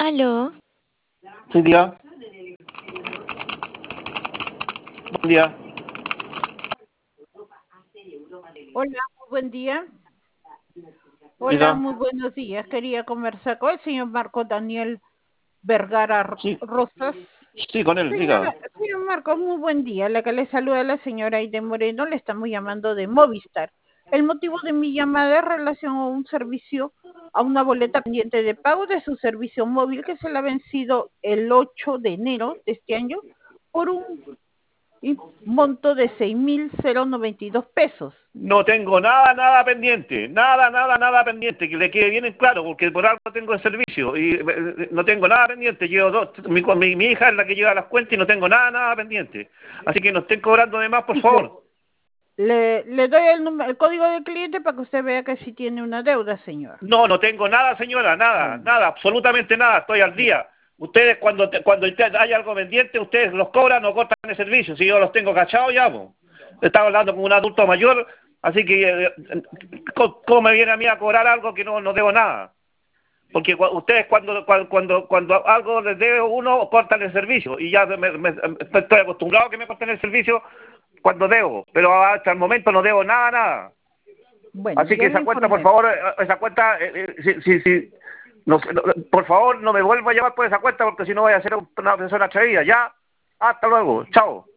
Aló, Sí, diga. Buen día. Hola, muy buen día. Hola, Diga. muy buenos días. Quería conversar con el señor Marco Daniel Vergara Sí, Rosas. sí, con él, diga. Señor Marco, muy buen día. La que le saluda la señora Aide Moreno, le estamos llamando de Movistar. El motivo de mi llamada es en relación a un servicio, a una boleta pendiente de pago de su servicio móvil que se le ha vencido el 8 de enero de este año por un monto de 6.092 pesos. No tengo nada pendiente. Nada pendiente. Que le quede bien en claro, porque por algo tengo el servicio. Y no tengo nada pendiente. Llevo mi hija es la que lleva las cuentas y no tengo nada pendiente. Así que no estén cobrando de más, por favor. Le doy el código del cliente para que usted vea que sí tiene una deuda, señor. No tengo nada, señora, nada, absolutamente nada, estoy al día. Ustedes cuando hay algo pendiente, ustedes los cobran o cortan el servicio, si yo los tengo cachados ya, pues. Estaba hablando con un adulto mayor, así que ¿cómo me viene a mí a cobrar algo que no debo nada? Porque ustedes cuando algo les debe uno, cortan el servicio, y ya estoy acostumbrado a que me corten el servicio cuando debo, pero hasta el momento no debo nada. Bueno, Así que ya le esa cuenta, por informé. favor, esa cuenta, sí, por favor, no me vuelva a llamar por esa cuenta porque si no voy a ser una persona atrevida. Ya, hasta luego, chao.